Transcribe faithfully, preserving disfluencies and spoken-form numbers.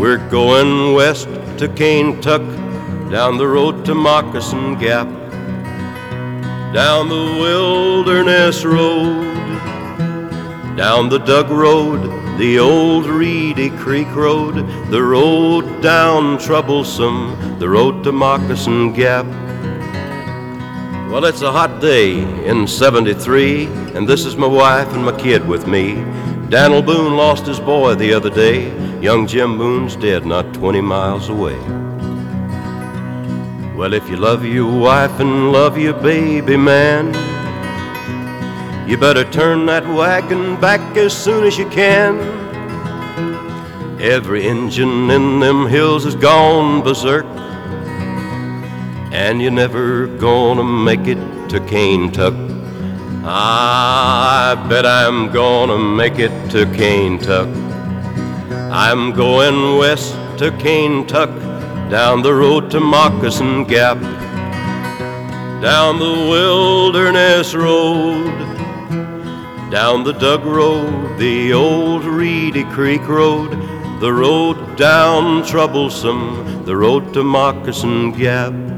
We're going west to Kaintuck, down the road to Moccasin Gap, down the Wilderness Road, down the Dug Road, the old Reedy Creek Road, the road down Troublesome, the road to Moccasin Gap. Well, it's a hot day in seventy-three, and this is my wife and my kid with me. Dan'l Boone lost his boy the other day. Young Jim Boone's dead not twenty miles away. Well, if you love your wife and love your baby, man, you better turn that wagon back as soon as you can. Every engine in them hills has gone berserk, and you're never gonna make it to Kaintuck. Ah, I bet I'm gonna make it to Kaintuck. I'm going west to Kaintuck, down the road to Moccasin Gap, down the Wilderness Road, down the Dug Road, the old Reedy Creek Road, the road down Troublesome, the road to Moccasin Gap.